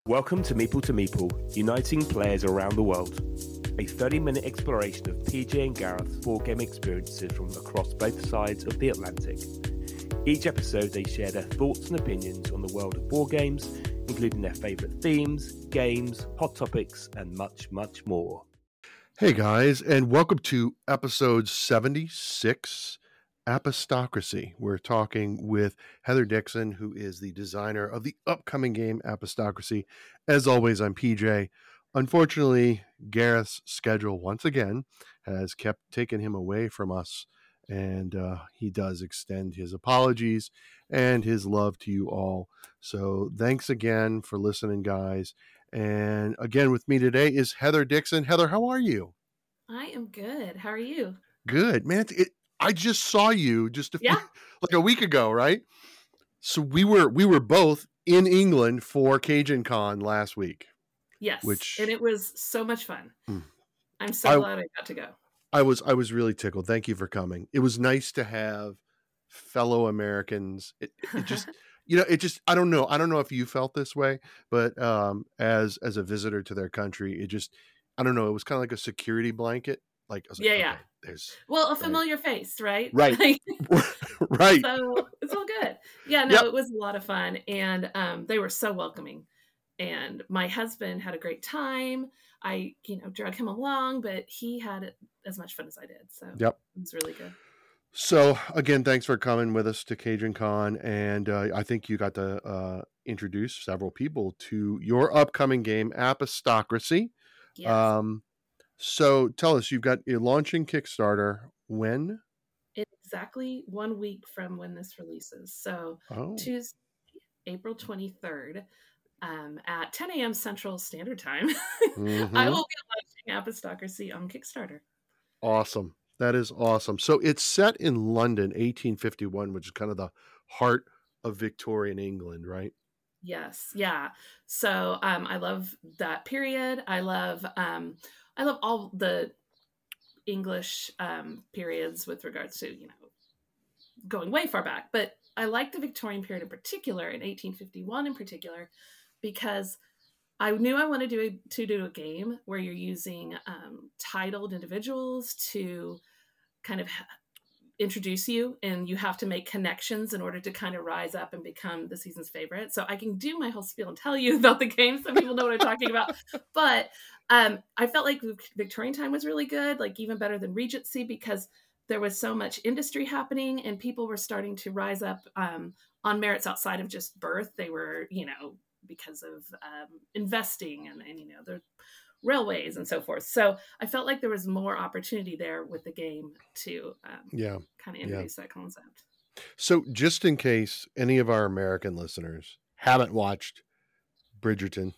Welcome to Meeple, uniting players around the world. A 30-minute exploration of PJ and Gareth's board game experiences from across both sides of the Atlantic. Each episode they share their thoughts and opinions on the world of board games, including their favourite themes, games, hot topics, and much, much more. Hey guys, and welcome to episode 76, Apostocracy. We're talking with Heather Dixon, who is the designer of the upcoming game Apostocracy. As always, I'm PJ. Unfortunately, Gareth's schedule once again has kept taking him away from us, and he does extend his apologies and his love to you all. So thanks again for listening, guys. And again, with me today is Heather Dixon. Heather, how are you? I am good. How are you? Good, man. I just saw you like a week ago, right? So we were both in England for Cajun Con last week. Yes, and it was so much fun. I'm so glad I got to go. I was really tickled. Thank you for coming. It was nice to have fellow Americans. It just I don't know if you felt this way, but as a visitor to their country, I don't know, it was kind of like a security blanket. Like, I was like, yeah. Okay, there's a familiar face, right? Right. Right. So it's all good. Yeah, no, It was a lot of fun, and they were so welcoming. And my husband had a great time. I, drug him along, but he had as much fun as I did. So it was really good. So again, thanks for coming with us to Cajun Con, and I think you got to introduce several people to your upcoming game, Apostocracy. Yes. So tell us, you're launching Kickstarter when? It's exactly 1 week from when this releases. So Tuesday, April 23rd, at 10 a.m. Central Standard Time, Mm-hmm. I will be launching Apostocracy on Kickstarter. Awesome. That is awesome. So it's set in London, 1851, which is kind of the heart of Victorian England, right? Yes. Yeah. So I love that period. I love all the English periods with regards to, going way far back. But I like the Victorian period in particular, in 1851 in particular, because I knew I wanted to do a game where you're using titled individuals to kind of introduce you, and you have to make connections in order to kind of rise up and become the season's favorite. So I can do my whole spiel and tell you about the game so people know what I'm talking about. But I felt like Victorian time was really good, like even better than Regency, because there was so much industry happening and people were starting to rise up on merits outside of just birth. They were, because of investing and the railways and so forth. So I felt like there was more opportunity there with the game to kind of introduce that concept. So just in case any of our American listeners haven't watched Bridgerton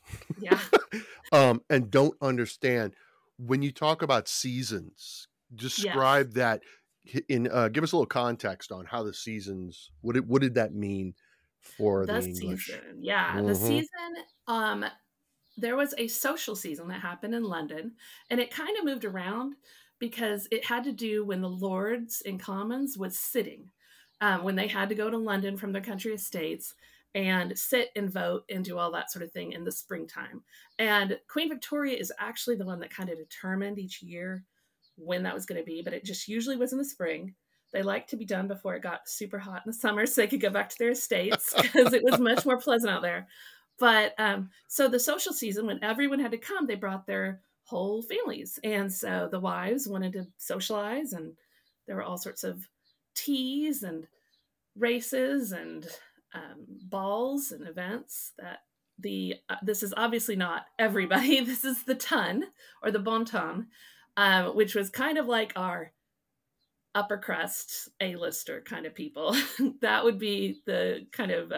and don't understand, when you talk about seasons, describe that in give us a little context on how the seasons, what did that mean for the English season? The season, there was a social season that happened in London, and it kind of moved around because it had to do when the Lords and Commons was sitting, when they had to go to London from their country estates and sit and vote and do all that sort of thing in the springtime. And Queen Victoria is actually the one that kind of determined each year when that was going to be, but it just usually was in the spring. They liked to be done before it got super hot in the summer so they could go back to their estates because it was much more pleasant out there. But so the social season, when everyone had to come, they brought their whole families. And so the wives wanted to socialize, and there were all sorts of teas and races and balls and events that this is obviously not everybody. This is the ton, or the bon ton, which was kind of like our upper crust A-lister kind of people. That would be the kind of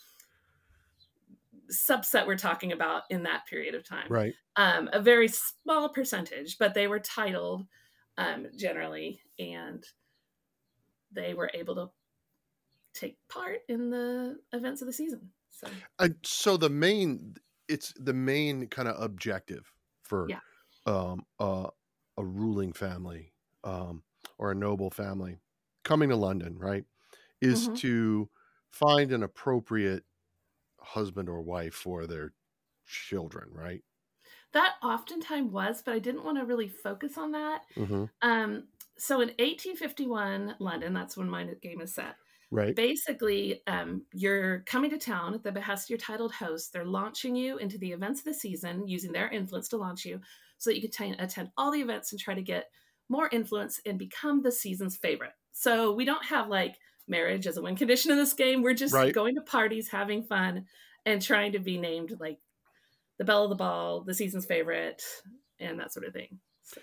subset we're talking about in that period of time. Right. A very small percentage, but they were titled generally, and they were able to take part in the events of the season. So the main kind of objective for a ruling family or a noble family coming to London, right, is to find an appropriate husband or wife for their children, right? That oftentimes was, but I didn't want to really focus on that. Mm-hmm. So in 1851 London, that's when my game is set. Right. Basically, you're coming to town at the behest of your titled host. They're launching you into the events of the season, using their influence to launch you so that you can attend all the events and try to get more influence and become the season's favorite. So we don't have like marriage as a win condition in this game. We're just going to parties, having fun, and trying to be named like the belle of the ball, the season's favorite, and that sort of thing.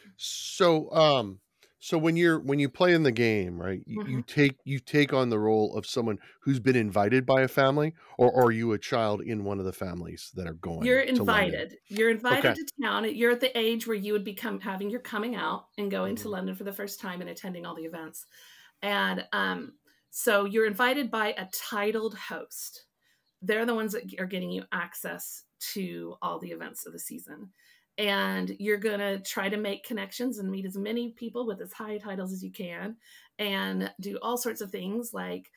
So when you play in the game, right, you take on the role of someone who's been invited by a family, or are you a child in one of the families that are going? You're invited. You're invited to town. You're at the age where you would become having your coming out and going to London for the first time and attending all the events. And so you're invited by a titled host. They're the ones that are getting you access to all the events of the season. And you're going to try to make connections and meet as many people with as high titles as you can and do all sorts of things like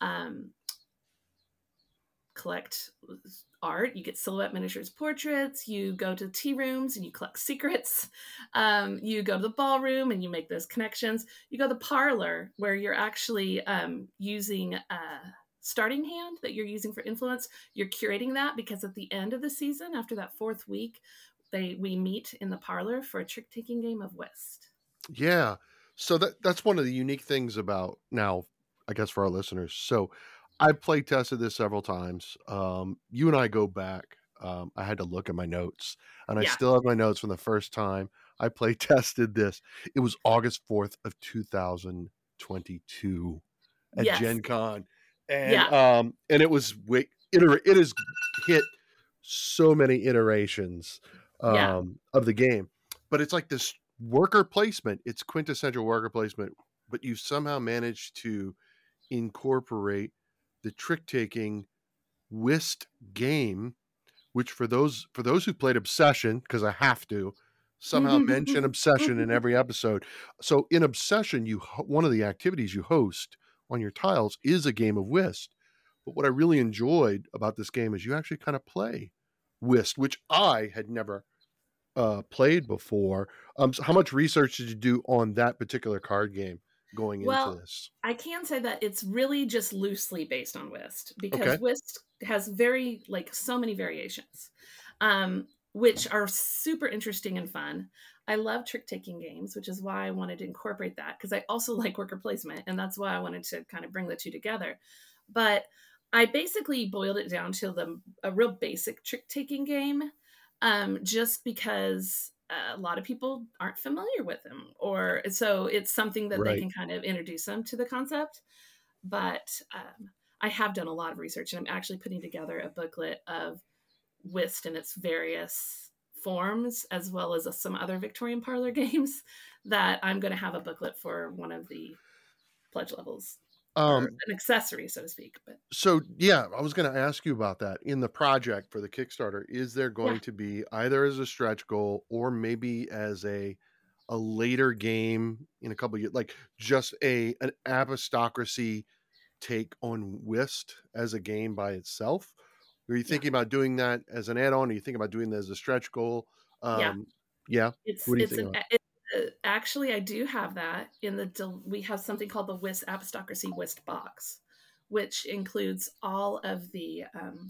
collect art. You get silhouette miniatures portraits. You go to tea rooms and you collect secrets. You go to the ballroom and you make those connections. You go to the parlor where you're actually using a starting hand that you're using for influence. You're curating that because at the end of the season, after that 4th week, we meet in the parlor for a trick-taking game of whist. Yeah. So that's one of the unique things about now, I guess, for our listeners. So I play tested this several times. You and I go back. I had to look at my notes, and I still have my notes from the first time I play tested this. It was August 4th of 2022 at Gen Con. And it was it has hit so many iterations of the game, but it's like this worker placement. It's quintessential worker placement, but you somehow managed to incorporate the trick-taking whist game, which for those who played Obsession, because I have to somehow mention Obsession in every episode. So in Obsession, one of the activities you host on your tiles is a game of whist. But what I really enjoyed about this game is you actually kind of play whist, which I had never played before. So how much research did you do on that particular card game going into this? I can say that it's really just loosely based on whist because whist has so many variations, which are super interesting and fun. I love trick-taking games, which is why I wanted to incorporate that, because I also like worker placement, and that's why I wanted to kind of bring the two together. But I basically boiled it down to a real basic trick-taking game, just because a lot of people aren't familiar with them, or so it's something that they can kind of introduce them to the concept. But I have done a lot of research, and I'm actually putting together a booklet of whist in its various forms, as well as some other Victorian parlor games that I'm going to have a booklet for one of the pledge levels. An accessory, so to speak. But so yeah, I was going to ask you about that. In the project for the Kickstarter, is there going to be either as a stretch goal or maybe as a later game in a couple of years, like just an Apostocracy take on whist as a game by itself? Are you thinking about doing that as an add-on? Are you thinking about doing that as a stretch goal? What do you think? Actually, I do have that we have something called the Whist Apostocracy Whist Box, which includes all of the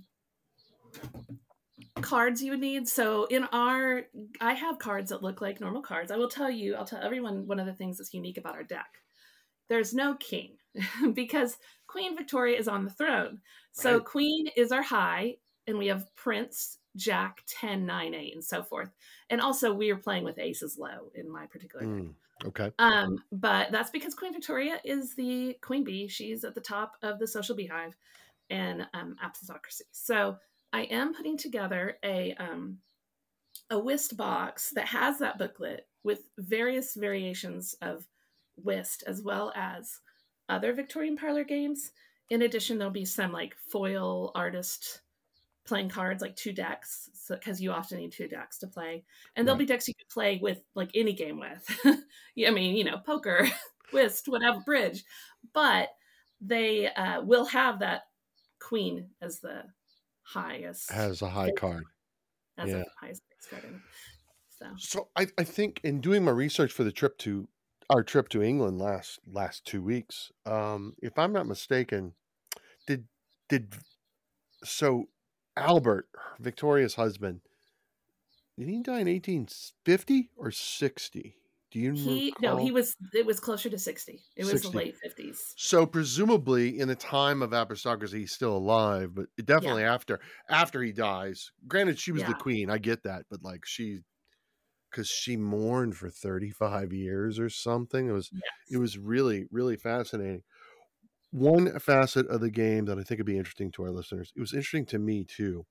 cards you would need. So I have cards that look like normal cards. I'll tell everyone one of the things that's unique about our deck. There's no king because Queen Victoria is on the throne. So Queen is our high, and we have Prince, Jack, 10, 9, 8, and so forth. And also we are playing with aces low in my particular deck. Okay. But that's because Queen Victoria is the queen bee. She's at the top of the social beehive and Apostocracy. So I am putting together a whist box that has that booklet with various variations of whist, as well as other Victorian parlor games. In addition, there'll be some like foil artist playing cards, like 2 decks, because you often need 2 decks to play. And there'll be decks you could play with like any game with. I mean, poker, whist, whatever, bridge. But they will have that queen as the highest. Has a high card. as a highest grade starting. So I think in doing my research for our trip to England last 2 weeks, if I'm not mistaken, did did so Albert, Victoria's husband, did he die in 1850 or 60? Do you recall? It was closer to 60. It was the late 50s. So presumably in the time of aristocracy, he's still alive, but definitely after he dies. Granted, she was the queen. I get that, but like because she mourned for 35 years or something. It was really, really fascinating. One facet of the game that I think would be interesting to our listeners, it was interesting to me too,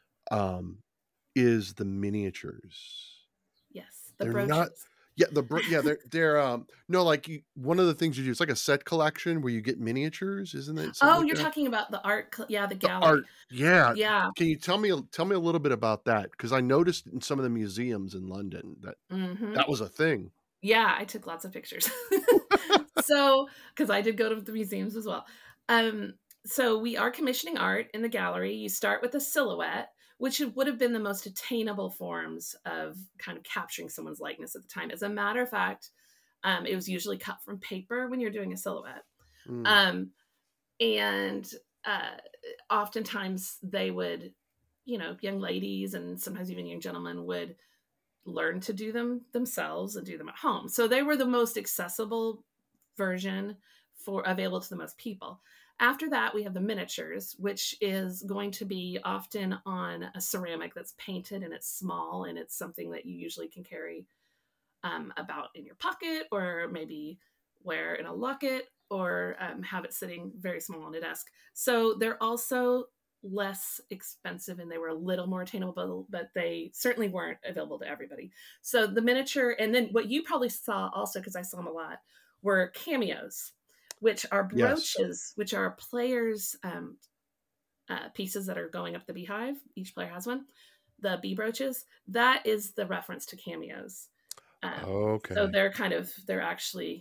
is the miniatures. Yes, the brooches. They're no, like one of the things you do, it's like a set collection where you get miniatures, isn't it? Oh, you're talking about the art, the gallery. The art, yeah. Can you tell me a little bit about that? Because I noticed in some of the museums in London that that was a thing. Yeah, I took lots of pictures. So, because I did go to the museums as well. So we are commissioning art in the gallery. You start with a silhouette, which would have been the most attainable forms of kind of capturing someone's likeness at the time. As a matter of fact, it was usually cut from paper when you're doing a silhouette. And oftentimes they would, young ladies and sometimes even young gentlemen would learn to do them themselves and do them at home. So they were the most accessible version available to the most people. After that, we have the miniatures, which is going to be often on a ceramic that's painted and it's small and it's something that you usually can carry about in your pocket or maybe wear in a locket or have it sitting very small on a desk. So they're also less expensive and they were a little more attainable, but they certainly weren't available to everybody. So the miniature, and then what you probably saw also, because I saw them a lot, were cameos, which are brooches, which are players' pieces that are going up the beehive. Each player has one. The bee brooches, that is the reference to cameos. Okay. So they're actually,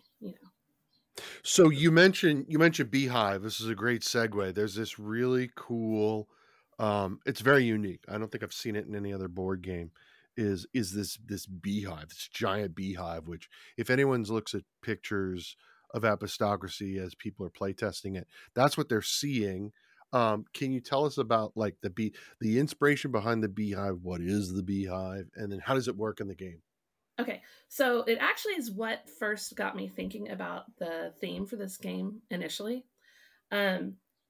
So you mentioned beehive. This is a great segue. There's this really cool, it's very unique. I don't think I've seen it in any other board game. Is this beehive, this giant beehive, which if anyone looks at pictures of Apostocracy as people are playtesting it, that's what they're seeing. Can you tell us about like the inspiration behind the beehive? What is the beehive? And then how does it work in the game? Okay, so it actually is what first got me thinking about the theme for this game initially. There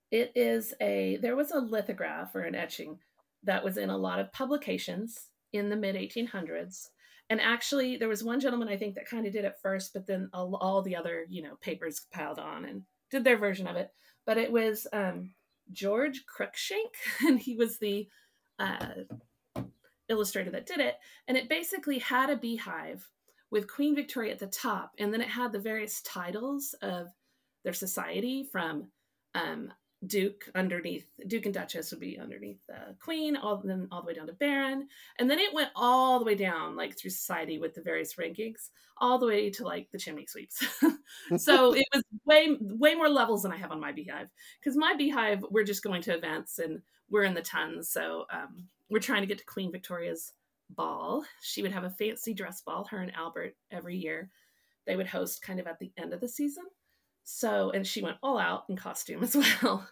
was a lithograph or an etching that was in a lot of publications in the mid 1800s. And actually, there was one gentleman, I think, that kind of did it first, but then all the other, papers piled on and did their version of it. But it was George Cruikshank, and he was the illustrator that did it. And it basically had a beehive with Queen Victoria at the top. And then it had the various titles of their society from Duke underneath, Duke and Duchess would be underneath the Queen, all the way down to Baron. And then it went all the way down, like through society with the various rankings, all the way to like the chimney sweeps. So it was way more levels than I have on my beehive. Because my beehive, we're just going to events and we're in the tons. So we're trying to get to Queen Victoria's ball. She would have a fancy dress ball, her and Albert, every year. They would host kind of at the end of the season. So, and she went all out in costume as well.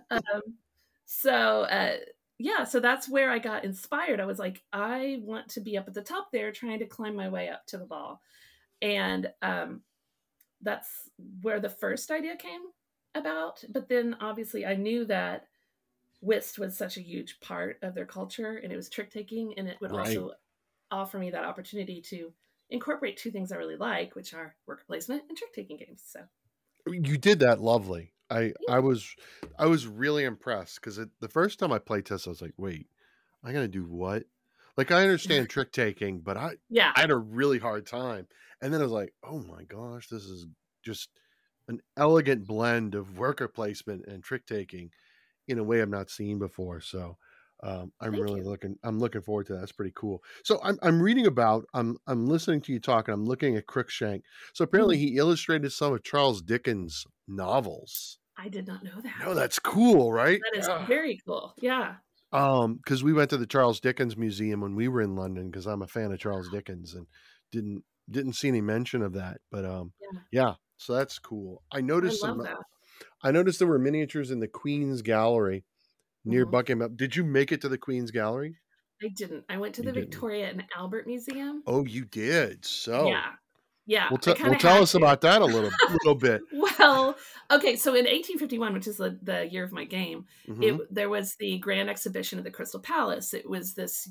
So that's where I got inspired. I was like, I want to be up at the top there trying to climb my way up to the ball. And that's where the first idea came about. But then obviously I knew that whist was such a huge part of their culture and it was trick taking, and it would also offer me that opportunity to incorporate two things I really like, which are worker placement and trick taking games. So you did that lovely. I was really impressed because the first time I played test, I was like, wait, I gotta do what? Like I understand trick taking, but I had a really hard time. And then I was like, oh my gosh, this is just an elegant blend of worker placement and trick taking in a way I've not seen before. So I'm looking forward to that. That's pretty cool. So I'm reading about, I'm listening to you talk and I'm looking at Cruikshank. So apparently he illustrated some of Charles Dickens' novels. I did not know that. No, that's cool, right? That is very cool. Yeah. Because we went to the Charles Dickens Museum when we were in London, because I'm a fan of Charles Dickens, and didn't see any mention of that. But Yeah, yeah, so that's cool. I love that. I noticed there were miniatures in the Queen's Gallery near Mhm. Buckingham. Did you make it to the Queen's Gallery? I didn't. I went to You the didn't. Victoria and Albert Museum. Oh, you did. So Yeah. Yeah, we'll I kind of tell had us to. about that a little bit. Well, okay, so in 1851, which is the year of my game, Hmm. there was the Grand Exhibition of the Crystal Palace. It was this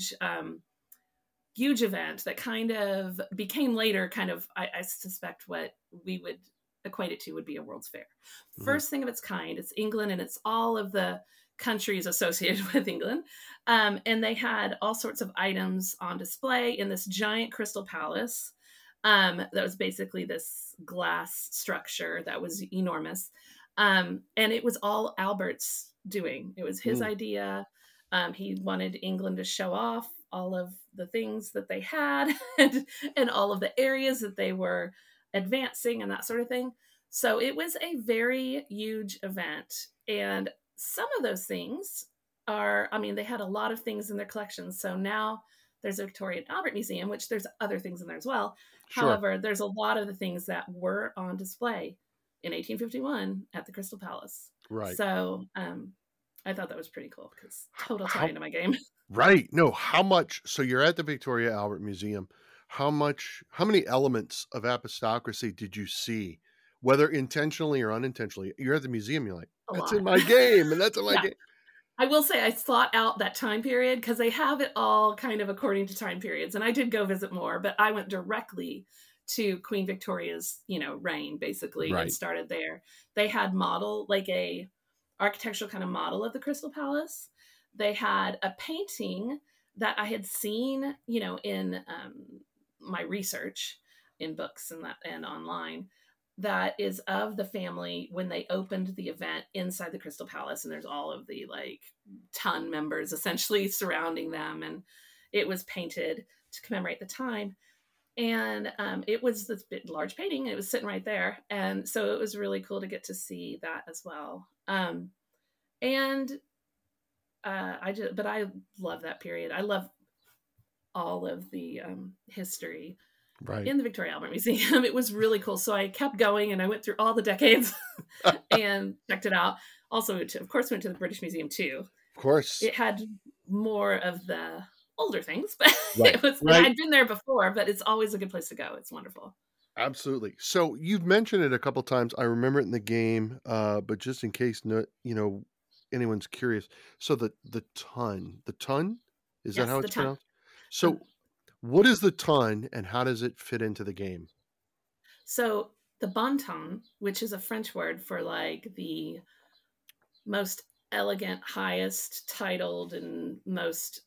huge event that kind of became later kind of, I suspect what we would equate it to would be a World's Fair. Hmm. First thing of its kind. It's England, and it's all of the countries associated with England. And they had all sorts of items on display in this giant crystal palace. That was basically this glass structure that was enormous. And it was all Albert's doing. It was his idea. He wanted England to show off all of the things that they had and all of the areas that they were advancing and that sort of thing. So it was a very huge event. And some of those things they had a lot of things in their collections. So now there's a Victoria and Albert Museum, which there's other things in there as well. Sure. However, there's a lot of the things that were on display in 1851 at the Crystal Palace. Right. So I thought that was pretty cool because total tie into my game. Right. No, how much? So you're at the Victoria Albert Museum. How many elements of apostocracy did you see, whether intentionally or unintentionally? You're at the museum, you're like, that's in my game, and that's in my game. I will say I sought out that time period because they have it all kind of according to time periods. And I did go visit more, but I went directly to Queen Victoria's, reign basically, and started there. They had a architectural kind of model of the Crystal Palace. They had a painting that I had seen, in my research in books and online, that is of the family when they opened the event inside the Crystal Palace, and there's all of the ton members essentially surrounding them, and it was painted to commemorate the time. And it was this big, large painting, and it was sitting right there, and so it was really cool to get to see that as well. But I love that period. I love all of the history in the Victoria Albert Museum. It was really cool. So I kept going, and I went through all the decades and checked it out. Also, of course, went to the British Museum too. Of course. It had more of the older things, but I'd been there before, but it's always a good place to go. It's wonderful. Absolutely. So you've mentioned it a couple times. I remember it in the game, but just in case anyone's curious. So the ton, is that how it's pronounced? So what is the ton, and how does it fit into the game? So the bon ton, which is a French word for the most elegant, highest titled, and most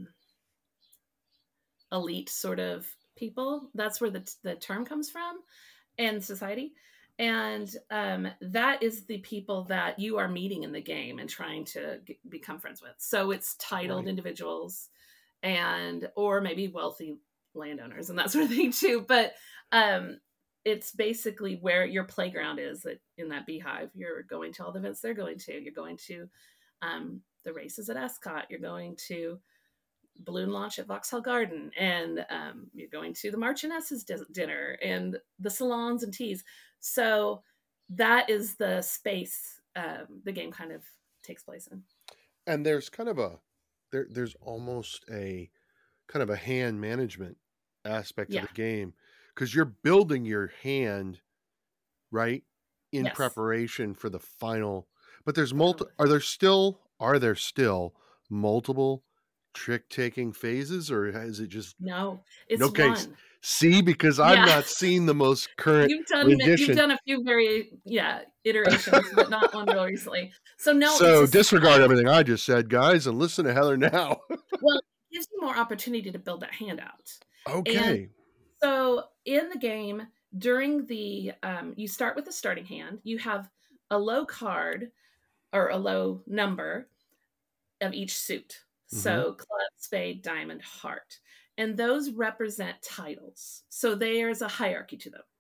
elite sort of people. That's where the term comes from in society. And that is the people that you are meeting in the game and trying to become friends with. So it's titled individuals or maybe wealthy landowners and that sort of thing too. But it's basically where your playground is in that beehive. You're going to all the events they're going to. You're going to the races at Ascot. You're going to balloon launch at Vauxhall Garden, and you're going to the Marchioness's dinner and the salons and teas. So that is the space the game kind of takes place in. And there's kind of there's almost a kind of a hand management aspect of the game, because you're building your hand right in preparation for the final. But there's are there still multiple trick-taking phases, or is it just it's one? See, because I'm not seeing the most current rendition. You've done a few iterations, but not one real recently. So disregard everything I just said, guys, and listen to Heather now. Well, it gives you more opportunity to build that hand out. Okay. And so in the game, during you start with the starting hand. You have a low card or a low number of each suit. So club, spade, diamond, heart. And those represent titles. So there's a hierarchy to them.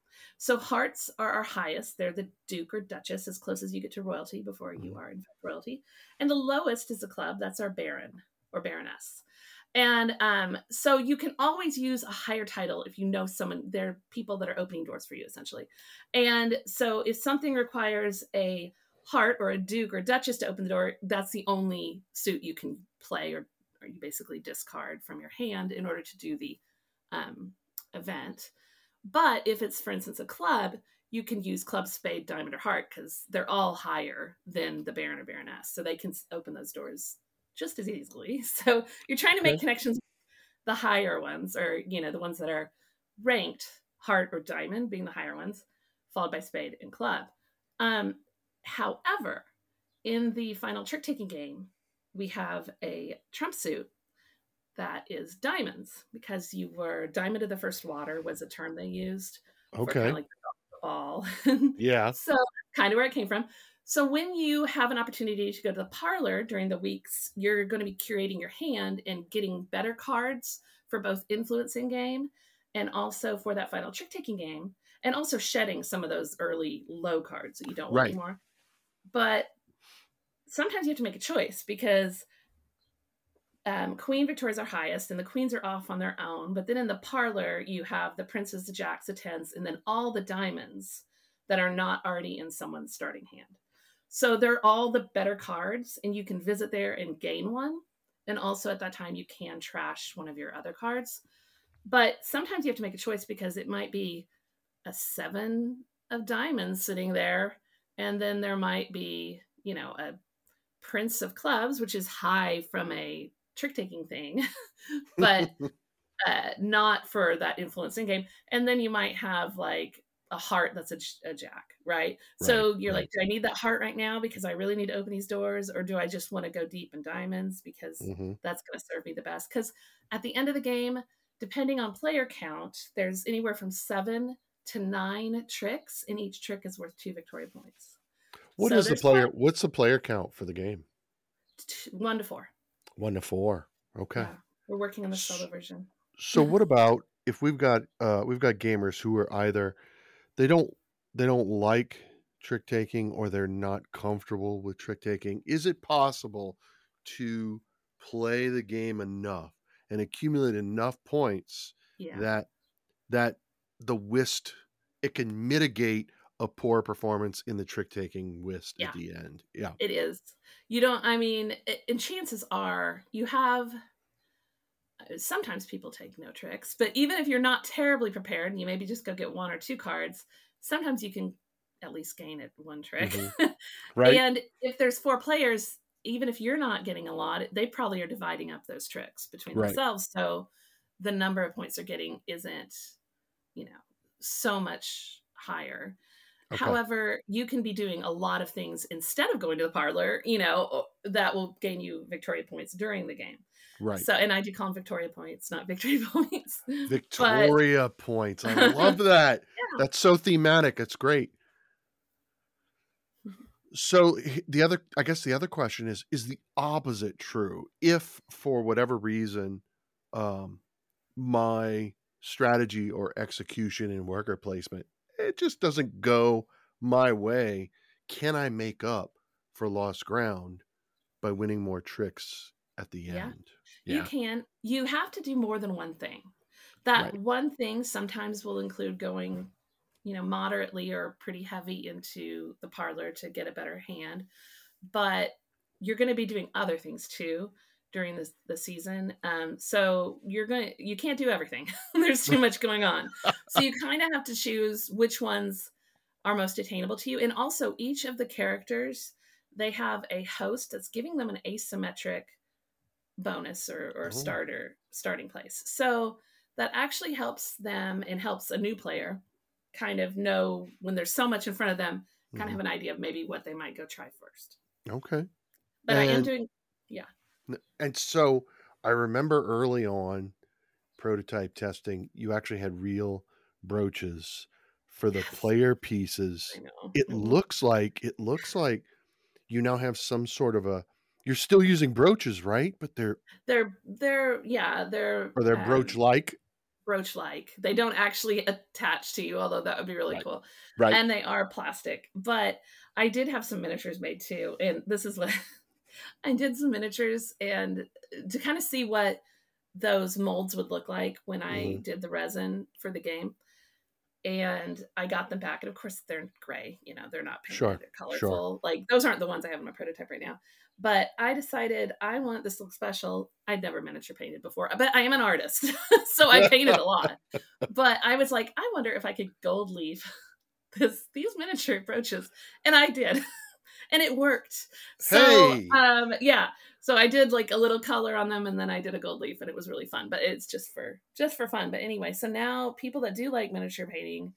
So hearts are our highest. They're the Duke or Duchess, as close as you get to royalty before you are in fact royalty. And the lowest is a club. That's our Baron or Baroness. And so you can always use a higher title if you know someone. They're people that are opening doors for you, essentially. And so if something requires a heart or a Duke or Duchess to open the door, that's the only suit you can play, or you basically discard from your hand in order to do the event. But if it's, for instance, a club, you can use club, spade, diamond, or heart, because they're all higher than the Baron or Baroness. So they can open those doors just as easily. So you're trying to make connections with the higher ones, or, the ones that are ranked heart or diamond being the higher ones, followed by spade and club. However, in the final trick-taking game, we have a trump suit that is diamonds, because you were diamond of the first water was a term they used. Okay. For kind of like the ball. Yeah. So kind of where it came from. So when you have an opportunity to go to the parlor during the weeks, you're going to be curating your hand and getting better cards for both influencing game and also for that final trick-taking game, and also shedding some of those early low cards that you don't want anymore. But sometimes you have to make a choice, because Queen Victoria's our highest, and the queens are off on their own. But then in the parlor, you have the princes, the jacks, the tens, and then all the diamonds that are not already in someone's starting hand. So they're all the better cards, and you can visit there and gain one. And also at that time, you can trash one of your other cards. But sometimes you have to make a choice, because it might be a 7 of diamonds sitting there, and then there might be, a prince of clubs, which is high from a trick-taking thing, but not for that influencing game. And then you might have like a heart that's a jack, right? So you're like, do I need that heart right now because I really need to open these doors, or do I just want to go deep in diamonds because that's going to serve me the best? Because at the end of the game, depending on player count, there's anywhere from 7 to 9 tricks, and each trick is worth 2 victory points. What's the player count for the game? 1 to 4. 1 to 4. Okay. Yeah, we're working on the solo version. So what about if we've got gamers who are either they don't like trick taking, or they're not comfortable with trick taking? Is it possible to play the game enough and accumulate enough points that the whist, it can mitigate a poor performance in the trick-taking whist at the end? Yeah. It is. And chances are you have, sometimes people take no tricks, but even if you're not terribly prepared and you maybe just go get 1 or 2 cards, sometimes you can at least gain it 1 trick. Right. And if there's 4 players, even if you're not getting a lot, they probably are dividing up those tricks between themselves. So the number of points they're getting isn't, so much higher. Okay. However, you can be doing a lot of things instead of going to the parlor, that will gain you Victoria points during the game. Right. So, and I do call them Victoria points, not victory points. Victoria points. I love that. Yeah. That's so thematic. It's great. So the other question is the opposite true? If for whatever reason, my strategy or execution and worker placement, it just doesn't go my way, can I make up for lost ground by winning more tricks at the end? Yeah. You can. You have to do more than one thing. That one thing sometimes will include going, moderately or pretty heavy into the parlor to get a better hand. But you're going to be doing other things too during the season. So you can't do everything. There's too much going on. So you kind of have to choose which ones are most attainable to you. And also each of the characters, they have a host that's giving them an asymmetric bonus or starting place. So that actually helps them and helps a new player kind of know when there's so much in front of them, kind of have an idea of maybe what they might go try first. Okay. But I am doing, And so I remember early on prototype testing, you actually had real brooches for the player pieces. It looks like you now have some sort of you're still using brooches, right? But they're brooch like. brooch-like. They don't actually attach to you, although that would be really Right. cool. Right. And they are plastic. But I did have some miniatures made too. And this is what I did some miniatures and to kind of see what those molds would look like when I did the resin for the game. And I got them back. And of course, they're gray. You know, they're not painted. Sure. They're colorful. Like, those aren't the ones I have in my prototype right now. But I decided I want this to look special. I'd never miniature painted before, but I am an artist. So I painted a lot. But I was like, I wonder if I could gold leaf these miniature brooches. And I did. And it worked. So, Hey! Yeah. So I did like a little color on them and then I did a gold leaf and it was really fun, but it's just for fun. But anyway, so now people that do like miniature painting,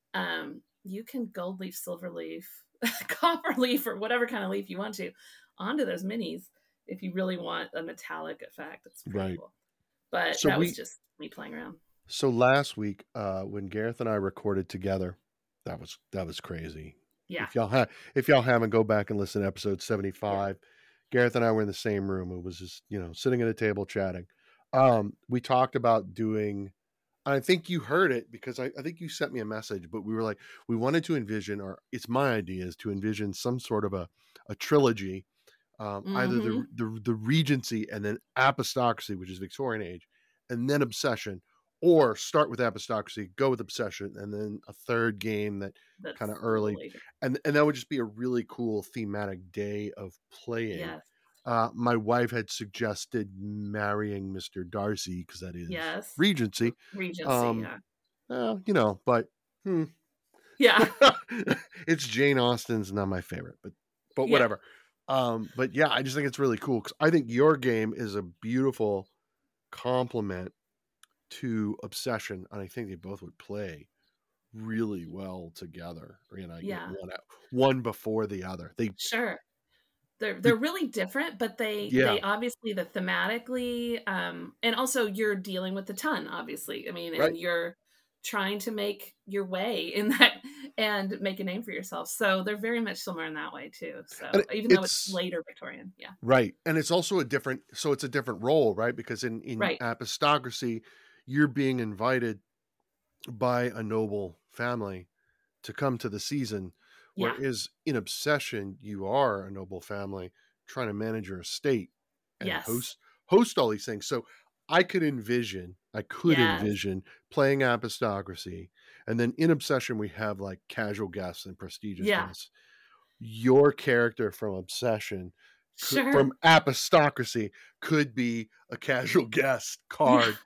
you can gold leaf, silver leaf, copper leaf, or whatever kind of leaf you want to onto those minis if you really want a metallic effect. It's pretty cool. But so that was just me playing around. So last week, when Gareth and I recorded together, that was crazy. Yeah. If y'all haven't, go back and listen to episode 75. Yeah. Gareth and I were in the same room. It was just, sitting at a table chatting. We talked about doing, I think you heard it because I think you sent me a message, but we were like, we wanted to envision, or it's my idea is to envision some sort of a trilogy, either the Regency and then Apostocracy, which is Victorian age, and then Obsession, or start with Apostocracy, go with Obsession, and then a third game that's kind of early. And that would just be a really cool thematic day of playing. Yes. My wife had suggested marrying Mr. Darcy because that is Regency. Regency, yeah. But yeah, it's Jane Austen's not my favorite, but whatever. But yeah, I just think it's really cool because I think your game is a beautiful complement to Obsession, and I think they both would play really well together. One before the other. They're really different, but they obviously the thematically, and also you're dealing with the ton, obviously. I mean, and you're trying to make your way in that and make a name for yourself. So they're very much similar in that way too. So even though it's later Victorian, right, and it's also a different role, right? Because in Apostocracy, you're being invited by a noble family to come to the season. Whereas in Obsession, you are a noble family trying to manage your estate and host all these things. So I could envision playing Apostocracy, and then in Obsession we have like casual guests and prestigious guests. Your character from Obsession, from Apostocracy, could be a casual guest card.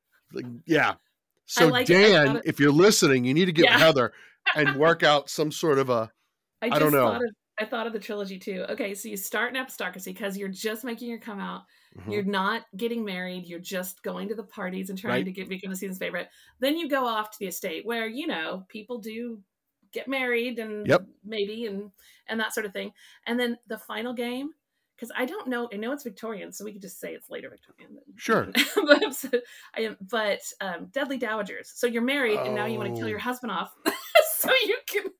So Dan, if you're listening, you need to get with Heather and work out some sort of a. I don't know. I thought of the trilogy too. Okay, so you start in Apostocracy because you're just making your come out. Mm-hmm. You're not getting married. You're just going to the parties and trying to become the season's favorite. Then you go off to the estate where, people do get married and maybe and that sort of thing. And then the final game, because I don't know, I know it's Victorian, so we could just say it's later Victorian. Sure. but Deadly Dowagers. So you're married and now you want to kill your husband off. So you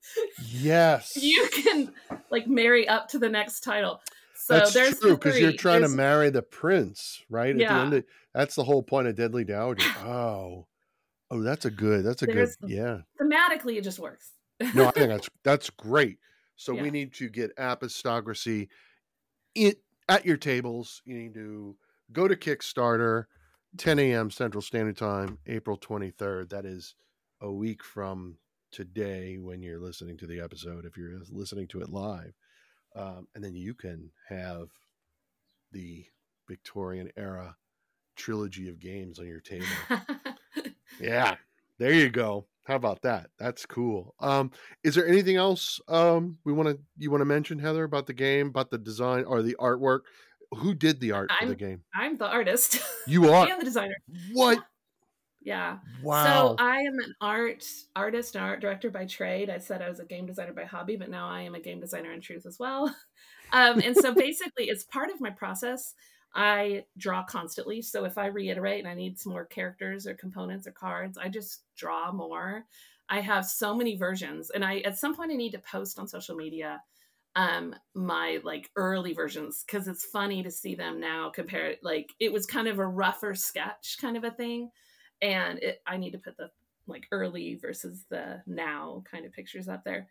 can like marry up to the next title. So that's true, because you're trying to marry the prince, right? At the end that's the whole point of Deadly Dowager. Oh, that's a good. Thematically, it just works. No, I think that's great. So we need to get Apostocracy at your tables. You need to go to Kickstarter, 10 a.m. Central Standard Time, April 23rd. That is a week from today when you're listening to the episode, if you're listening to it live. And then you can have the Victorian era trilogy of games on your table. Yeah, there you go. How about that? That's cool. Is there anything else you want to mention, Heather, about the game, about the design or the artwork? Who did the art for the game? I'm the artist. You are? And the designer. What? Yeah. Wow. So I am an artist and art director by trade. I said I was a game designer by hobby, but now I am a game designer in truth as well. And so basically it's part of my process. I draw constantly. So if I reiterate and I need some more characters or components or cards, I just draw more. I have so many versions, and at some point I need to post on social media my like early versions, because it's funny to see them now compared. Like it was kind of a rougher sketch kind of a thing. And I need to put the like early versus the now kind of pictures up there.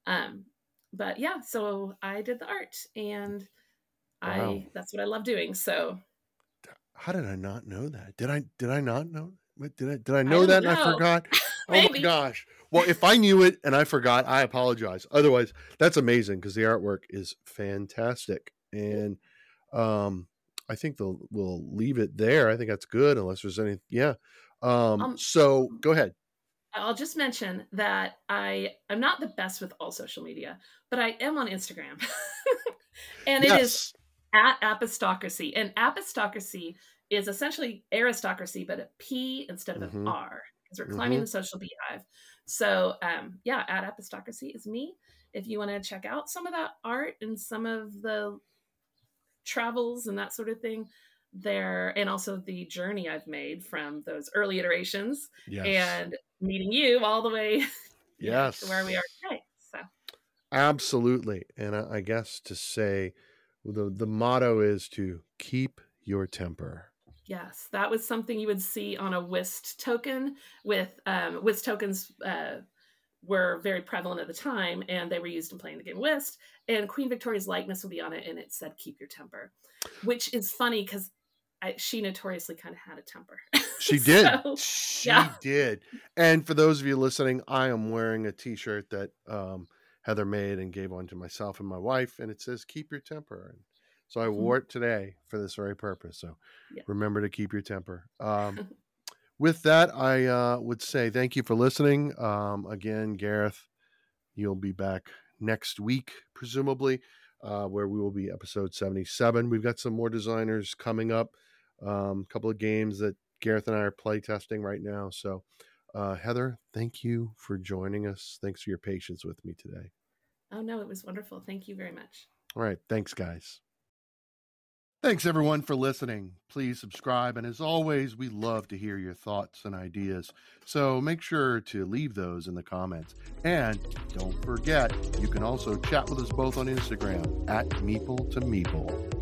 But yeah, so I did the art, and Wow. that's what I love doing. So How did I not know that? Did I not know? Did I I know that don't and I know. forgot? Oh my Maybe. gosh. Well, if I knew it and I forgot, I apologize. Otherwise, that's amazing because the artwork is fantastic. And I think we'll leave it there. I think that's good unless there's any so go ahead. I'll just mention that I'm not the best with all social media, but I am on Instagram. And it is at Apostocracy. And Apostocracy is essentially aristocracy, but a P instead of an R, because we're climbing the social beehive. So yeah, at Apostocracy is me. If you want to check out some of that art and some of the travels and that sort of thing there, and also the journey I've made from those early iterations and meeting you all the way to where we are today. So absolutely. And I guess to say the motto is to keep your temper. Yes, that was something you would see on a whist token. With whist tokens were very prevalent at the time, and they were used in playing the game whist. And Queen Victoria's likeness would be on it, and it said "Keep your temper," which is funny because she notoriously kind of had a temper. She did. She did. And for those of you listening, I am wearing a T-shirt that Heather made and gave one to myself and my wife, and it says "Keep your temper." And so I wore it today for this very purpose. So remember to keep your temper. With that, I would say thank you for listening. Again, Gareth, you'll be back next week, presumably, where we will be episode 77. We've got some more designers coming up, a couple of games that Gareth and I are play testing right now. So, Heather, thank you for joining us. Thanks for your patience with me today. Oh, no, it was wonderful. Thank you very much. All right. Thanks, guys. Thanks, everyone, for listening. Please subscribe. And as always, we love to hear your thoughts and ideas. So make sure to leave those in the comments. And don't forget, you can also chat with us both on Instagram at Meeple to Meeple.